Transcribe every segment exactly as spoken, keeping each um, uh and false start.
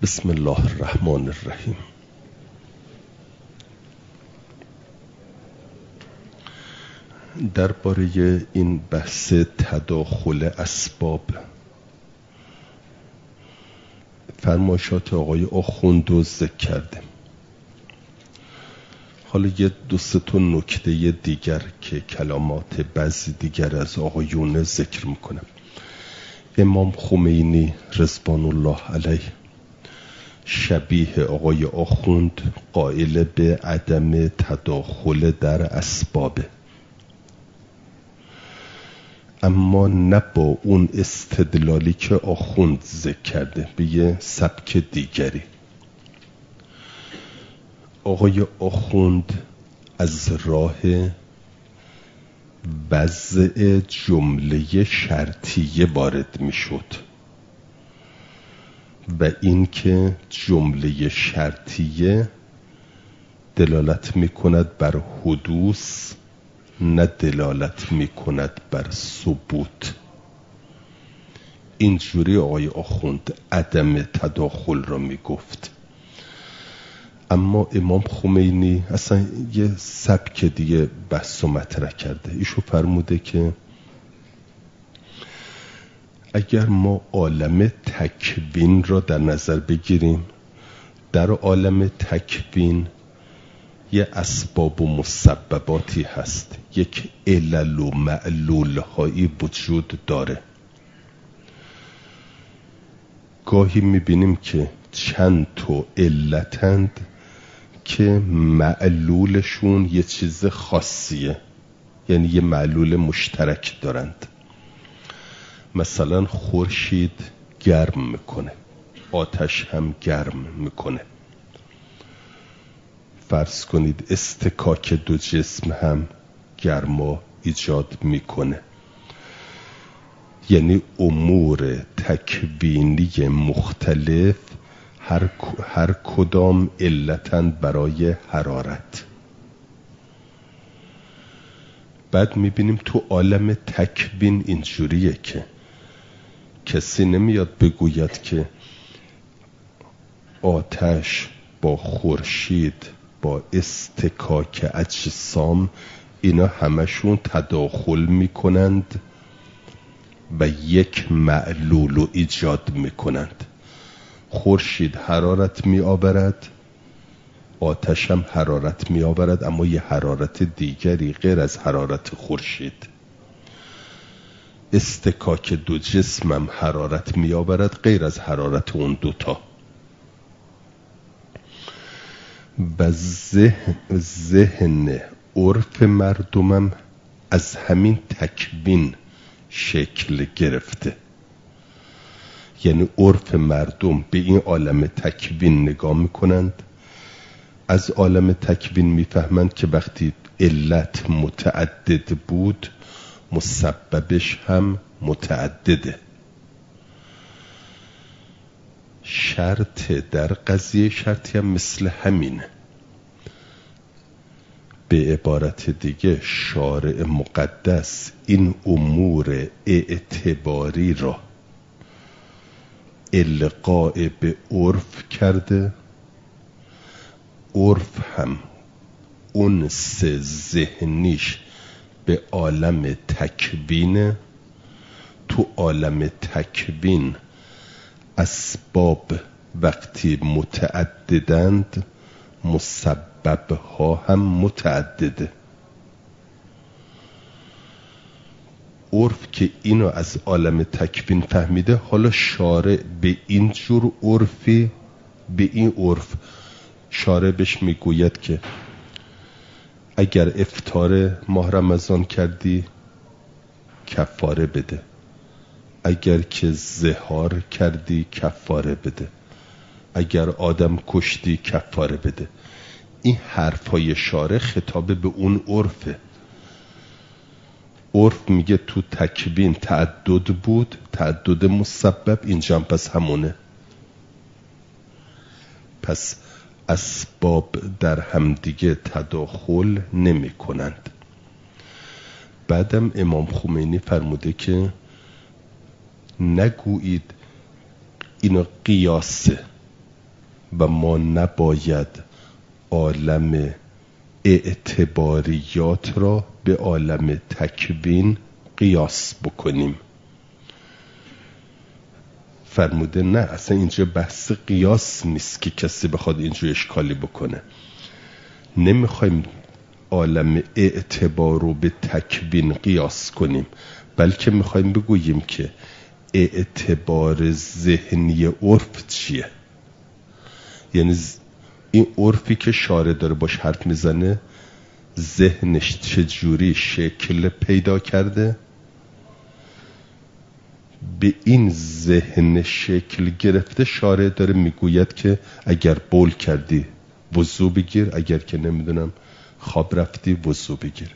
بسم الله الرحمن الرحیم. درباره این بحث تداخل اسباب فرمایشات آقای آخوند رو ذکر کردیم. حالا یه دو سه تا نکته دیگر که کلمات بعضی دیگر از آقایون ذکر میکنم. امام خمینی رضوان الله علیه شبیه آقای آخوند قائل به عدم تداخل در اسبابه، اما نه با اون استدلالی که آخوند ذکر کرده، به یه سبک دیگری. آقای آخوند از راه وضع جمله شرطیه وارد می شد و این که جمله شرطیه دلالت می کند بر حدوث، نه دلالت می کند بر ثبوت. اینجوری آقای آخوند عدم تداخل را می گفت. اما امام خمینی اصلا یه سبک دیگه بحث و مطرح کرده. ایشو فرموده که اگر ما عالم تکوین را در نظر بگیریم، در عالم تکوین یه اسباب و مسبباتی هست، یک علل و معلول هایی وجود داره. گاهی میبینیم که چند تا علتند که معلولشون یه چیز خاصیه، یعنی یه معلول مشترک دارند. مثلا خورشید گرم میکنه، آتش هم گرم میکنه. فرض کنید استکاک دو جسم هم گرما ایجاد میکنه. یعنی امور تکوینی مختلف هر, هر کدام علتند برای حرارت. بعد میبینیم تو عالم تکوین اینجوریه که کسی نمیاد بگوید که آتش با خورشید با استکاک اجسام اینا همشون تداخل میکنند و یک معلول رو ایجاد میکنند. خورشید حرارت می آورد، آتش هم حرارت می آورد، اما یه حرارت دیگری غیر از حرارت خورشید. استکاک دو جسم هم حرارت می آورد غیر از حرارت اون دوتا. و ذهن, ذهن عرف مردمم از همین تکوین شکل گرفته. یعنی عرف مردم به این عالم تکوین نگاه میکنند، از عالم تکوین میفهمند که وقتی علت متعدد بود مسببش هم متعدده. شرط در قضیه شرطی هم مثل همینه. به عبارت دیگه شارع مقدس این امور اعتباری را القاء به عرف کرده. عرف هم انس ذهنیش به عالم تکوینه. تو عالم تکوین اسباب وقتی متعددند مسببها هم متعدده. عرف که اینو از عالم تکوین فهمیده، حالا شارع به این جور عرفی، به این عرف شارع بهش میگوید که اگر افطار ماه رمضان کردی کفاره بده، اگر که زهار کردی کفاره بده، اگر آدم کشتی کفاره بده. این حرفای شارع خطاب به اون عرفه. عرف میگه تو تکوین تعدد بود، تعدد مسبب، اینجا پس همونه. پس اسباب در همدیگه تداخل نمی کنند. بعدم امام خمینی فرموده که نگویید اینو قیاسه، و ما نباید عالم اعتباریات را به عالم تکوین قیاس بکنیم. فرموده نه، اصلا اینجا بحث قیاس نیست که کسی بخواد اینجا اشکالی بکنه. نمیخوایم عالم اعتبار رو به تکوین قیاس کنیم، بلکه میخوایم بگوییم که اعتبار ذهنی عرف چیه. یعنی این عرفی که شارع داره باش حرف میزنه ذهنش چجوری شکل پیدا کرده، به این ذهن شکل گرفته شارع داره میگوید که اگر بول کردی وضو بگیر، اگر که نمیدونم خواب رفتی وضو بگیر.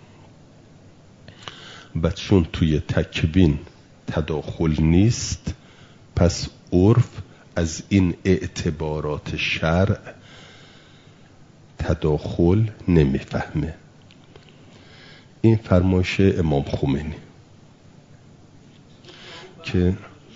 و چون توی تکوین تداخل نیست، پس عرف از این اعتبارات شرع تداخل نمیفهمه. این فرمایش امام خمینی که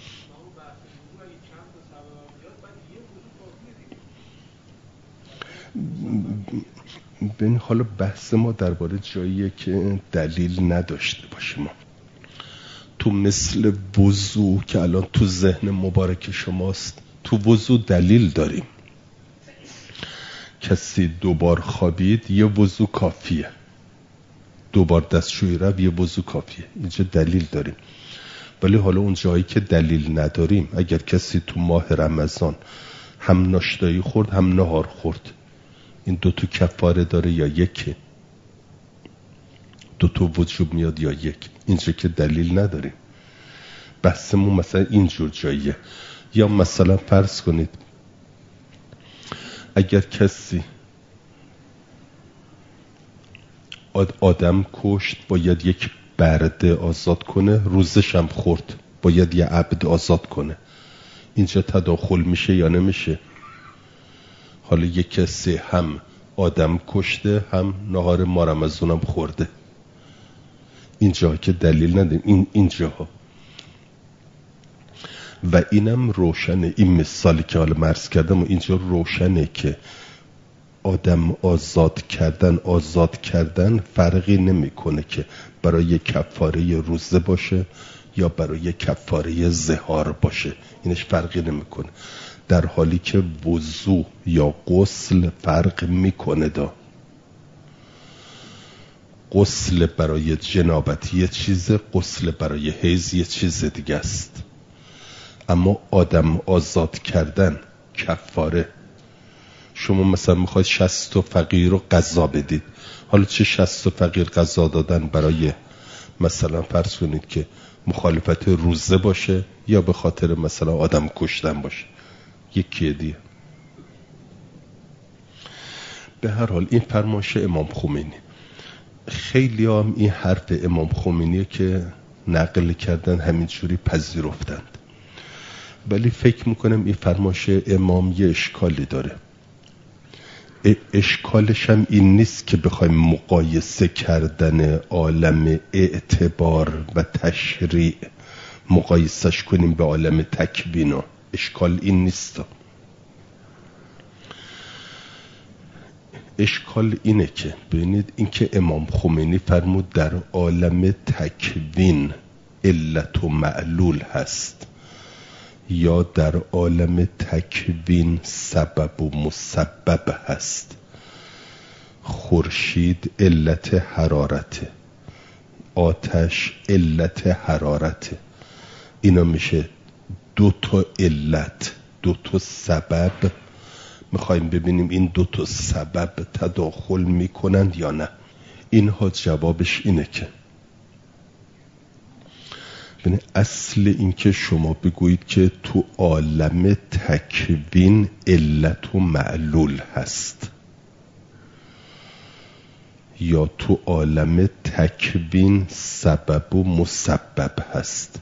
ببین حالا بحث ما درباره جاییه که دلیل نداشته باشیم. تو مثل وضو که الان تو ذهن مبارک شماست، تو وضو دلیل داریم. کسی دوبار خوابید یه وضو کافیه، دوبار دستشویی رفت یه وضو کافیه، اینجا دلیل داریم. ولی حالا اون جایی که دلیل نداریم، اگر کسی تو ماه رمضان هم ناشتایی خورد هم نهار خورد، این دو تا کفاره داره یا یکی؟ دو تا وجوب میاد یا یک؟ اینجا که دلیل نداریم. بحثمون مثلا اینجور جاییه. یا مثلا فرض کنید اگر کسی آدم کشت باید یک برده آزاد کنه، روزش هم خورد باید یه عبد آزاد کنه، اینجا تداخل میشه یا نمیشه؟ حالا یک کسی هم آدم کشته هم نهار ما رمضان هم خورده، اینجا که دلیل نداریم. این اینجاها و اینم روشنه. این مثالی که حالا مرز کردم و اینجا روشنه که آدم آزاد کردن آزاد کردن فرقی نمیکنه که برای کفاره روزه باشه یا برای کفاره زهار باشه، اینش فرقی نمیکنه. در حالی که وضو یا غسل فرق میکنه. دا غسل برای جنابت یه چیزه، غسل برای حیض یه چیز دیگه است. اما آدم آزاد کردن کفاره، شما مثلا میخواید شصت فقیر رو قضا بدید، حالا چه شصت فقیر قضا دادن برای مثلا فرض کنید که مخالفت روزه باشه یا به خاطر مثلا آدم کشتن باشه، یکی دیگه. به هر حال این فرمایش امام خمینی، خیلی هم این حرف امام خمینی که نقل کردن همینجوری پذیرفتند، ولی فکر میکنم این فرمایش امام یه اشکالی داره. اشکالش هم این نیست که بخوایم مقایسه کردن عالم اعتبار و تشریع مقایسش کنیم به عالم تکوین. اشکال این نیست. اشکال اینه که ببینید این که امام خمینی فرمود در عالم تکوین علت و معلول هست یا در عالم تکوین سبب و مسبب هست. خورشید علت حرارته، آتش علت حرارته، اینا میشه دو تا علت دو تا سبب. میخوایم ببینیم این دو تا سبب تداخل میکنند یا نه. اینها جوابش اینه که ببین اصل این که شما بگویید که تو عالم تکوین علت و معلول هست یا تو عالم تکوین سبب و مسبب هست،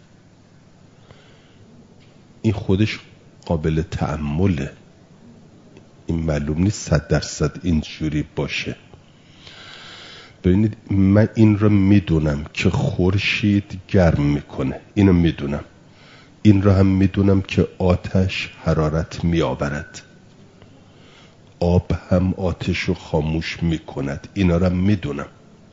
این خودش قابل تأمله. این معلوم نیست صد درصد اینجوری باشه. ببینید من این رو میدونم که خورشید گرم میکنه، اینو میدونم. این رو هم میدونم که آتش حرارت میآورد. آب هم آتش رو خاموش میکند، اینا رو میدونم.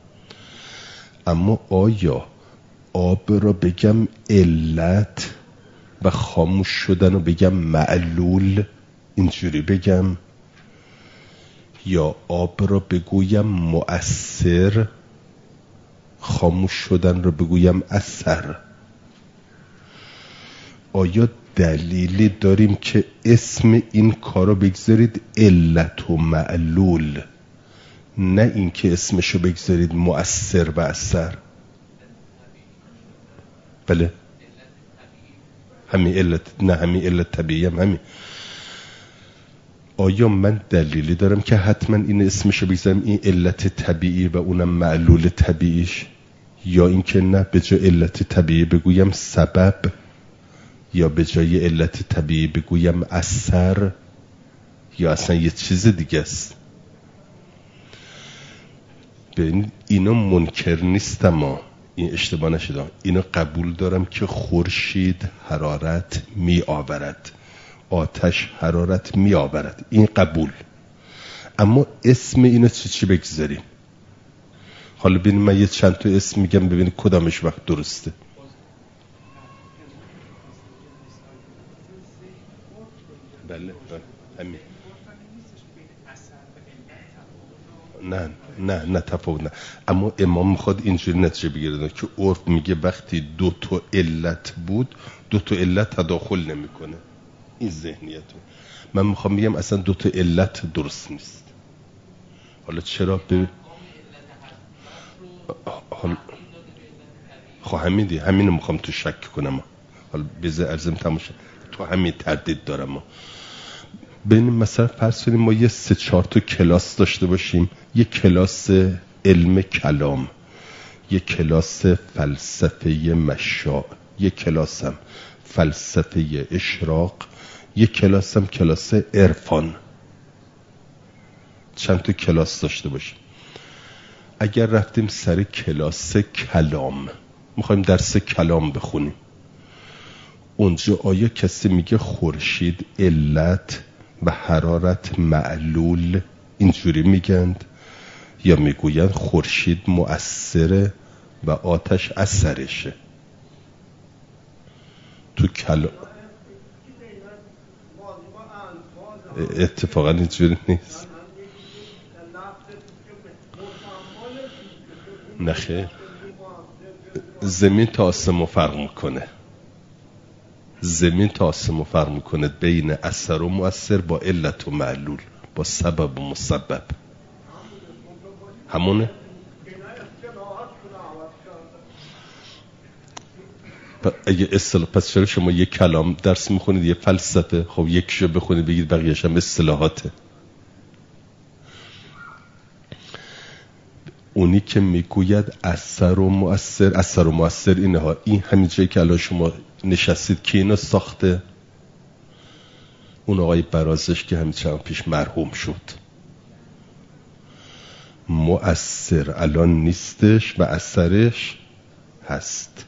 اما آیا آب را بگم علت و خاموش شدن رو بگم معلول، اینجوری بگم، یا آب را بگویم مؤثر، خاموش شدن را بگویم اثر؟ آیا دلیلی داریم که اسم این کارو بگذارید علت و معلول، نه اینکه اسمشو بگذارید مؤثر و اثر؟ بله همین علت، نه همین علت طبیعی هم همین. آیا من دلیلی دارم که حتما این اسمشو بگذارم این علت طبیعی و اونم معلول طبیعیش، یا اینکه نه به جای علت طبیعی بگویم سبب، یا به جای علت طبیعی بگویم اثر، یا اصلا یه چیز دیگه است؟ ببین اینا منکر نیستم، ما این اشتباه نشده، اینو قبول دارم که خورشید حرارت می آورد، آتش حرارت می آورد، این قبول. اما اسم اینو چی چی بگذاریم؟ حالا ببینیم من یه چند تا اسم میگم ببینید کدامش وقت درسته. بله بله همین. نه نه نه تفاوت نه، اما امام میخواد اینجوری نتیجه بگیره که عرف میگه وقتی دو تا علت بود دو تا علت تداخل نمیکنه. این ذهنیتو من میخوام بگم اصلا دو تا علت درست نیست. حالا چرا؟ به حالا خب همین دی همینو میخوام تو شک کنم. حالا بذار ارزم تماشا تو همین تردید دارم. ببینیم مثلا فرض کنیم ما یه سه چهار تا کلاس داشته باشیم، یه کلاس علم کلام، یه کلاس فلسفه مشاع، یه کلاس هم فلسفه اشراق، یه کلاس هم کلاس عرفان، چند تا کلاس داشته باشیم. اگر رفتیم سر کلاس کلام، میخوایم درس کلام بخونیم، اونجا آیا کسی میگه خورشید علت و حرارت معلول اینجوری میگند، یا میگویند خورشید مؤثره و آتش اثرشه؟ تو کلام اتفاقا اینجوری نیست. نخیر، زمین تا آسمون فرق میکنه، زمین تا آسمون فرق میکنه بین اثر و مؤثر با علت و معلول، با سبب و مسبب. همونه؟ اگه اصطلاح، پس چرا شما یک کلام درس میخونید یه فلسفه، خب یکیشو بخونید بگید بقیه‌اش هم اصطلاحاته. اونی که میگوید اثر و مؤثر، اثر و مؤثر اینه ها، این همین جایی که الان شما نشستید که اینو ساخته؟ اون آقای برازش که همین چند پیش مرحوم شد، مؤثر الان نیستش و اثرش هست.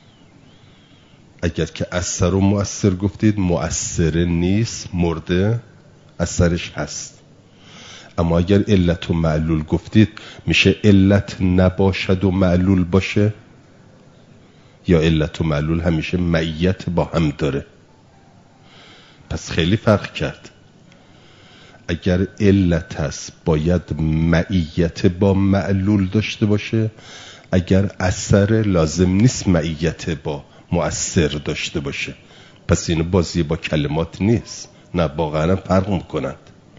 اگر که اثر و مؤثر گفتید، مؤثر نیست، مرده، اثرش هست. اما اگر علت و معلول گفتید، میشه علت نباشد و معلول باشه، یا علت و معلول همیشه معیت با هم داره؟ پس خیلی فرق کرد. اگر علت هست باید معیت با معلول داشته باشه، اگر اثر لازم نیست معیت با مؤثر داشته باشه. پس اینو بازی با کلمات نیست، نه واقعا فرق میکنند.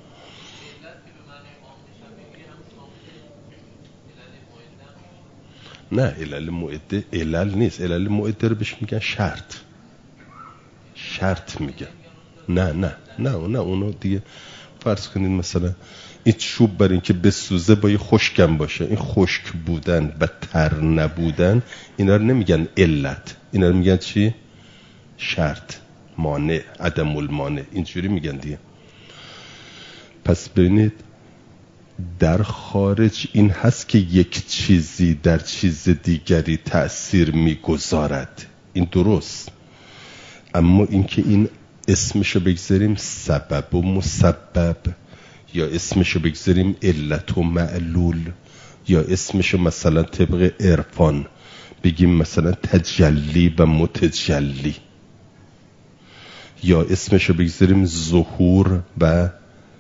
نه علل معده علل نیست، علل معده رو بهش میگن شرط، شرط میگن. نه نه نه نه اونو دیگه فرض کنید مثلا این چوب برای اینکه بسوزه باید خشکم باشه، این خشک بودن و تر نبودن اینا رو نمیگن علت، اینا رو میگن چی؟ شرط، مانع، عدم المانع، اینجوری میگن دیگه. پس ببینید در خارج این هست که یک چیزی در چیز دیگری تأثیر میگذارد، این درست. اما اینکه این اسمشو بگذاریم سبب و مسبب، یا اسمشو بگذاریم علت و معلول، یا اسمشو مثلا طبق عرفان بگیم مثلا تجلی و متجلی، یا اسمشو بگذاریم ظهور و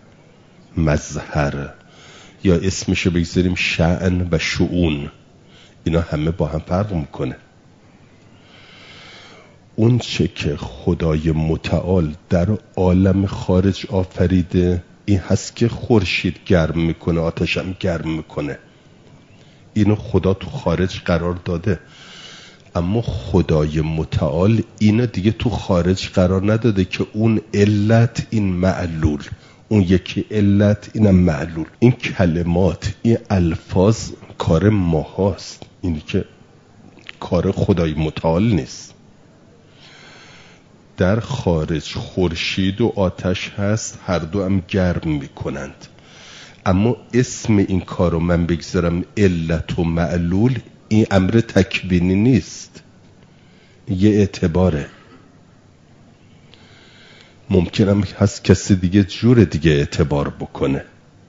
مظهر، یا اسمشو بگذاریم شأن و شؤون. اینا همه با هم فرق میکنه. اون چه که خدای متعال در عالم خارج آفریده این هست که خورشید گرم میکنه، آتش هم گرم میکنه. اینو خدا تو خارج قرار داده، اما خدای متعال اینو دیگه تو خارج قرار نداده که اون علت این معلول، اون یکی علت اینم معلول. این کلمات، این الفاظ کار ما هاست، اینی که کار خدای متعال نیست. در خارج خورشید و آتش هست، هر دو هم گرم میکنند، اما اسم این کارو من بگذارم علت و معلول، این امر تکوینی نیست، یه اعتباره. ممکنم هست کسی دیگه جور دیگه اعتبار بکنه،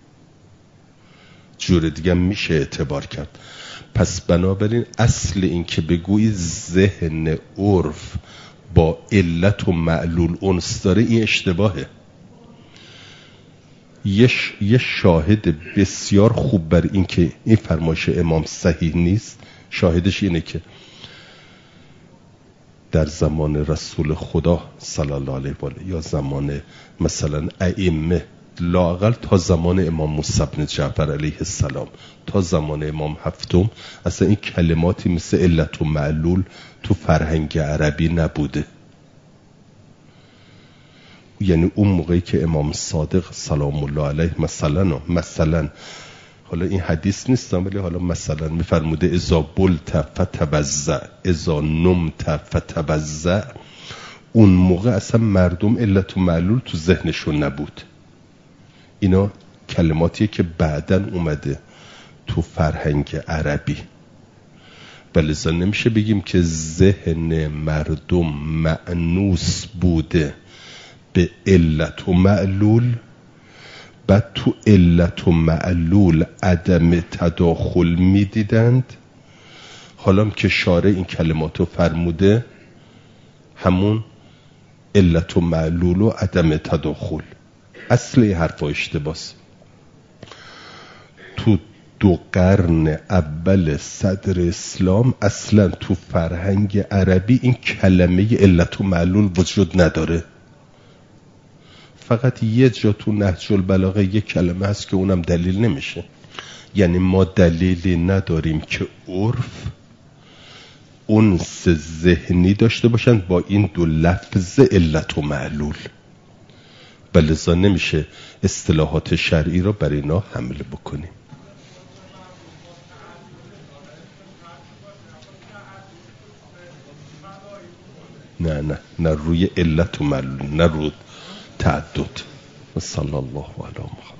جور دیگه میشه اعتبار کرد. پس بنابراین اصل این که بگوی ذهن عرف با علت و معلول انس داره، این اشتباهه. یه یه شاهد بسیار خوب بر این که این فرمایش امام صحیح نیست، شاهدش اینه که در زمان رسول خدا صلی الله علیه و آله یا زمان مثلا ائمه، لااقل تا زمان امام موسی بن جعفر علیه السلام تا زمان امام هفتم، اصلا این کلماتی مثل علت و معلول تو فرهنگ عربی نبوده. یعنی اون موقعی که امام صادق سلام الله علیه مثلا مثلا حالا این حدیث نیست ولی حالا مثلا میفرموده اذا بلت فتوضأ اذا نمت فتوضأ، اون موقع اصلا مردم علت و معلول تو ذهنشون نبود. اینا کلماتیه که بعداً اومده تو فرهنگ عربی، بلذا نمیشه بگیم که ذهن مردم مأنوس بوده به علت و معلول، بعد تو علت و معلول عدم تداخل میدیدند. حالا که شارع این کلماتو فرموده، همون علت و معلول و عدم تداخل، اصل حرفا اشتباس. تو دو قرن اول صدر اسلام اصلا تو فرهنگ عربی این کلمه علت و معلول وجود نداره. فقط یه جا تو نهج البلاغه یه کلمه هست که اونم دلیل نمیشه. یعنی ما دلیلی نداریم که عرف انس ذهنی داشته باشن با این دو لفظ علت و معلول، بلذا نمیشه اصطلاحات شرعی رو بر اینا حمله بکنیم. نه نه نه روی علت و معلول، نه روی تعدد. صلی الله علیه و محمد.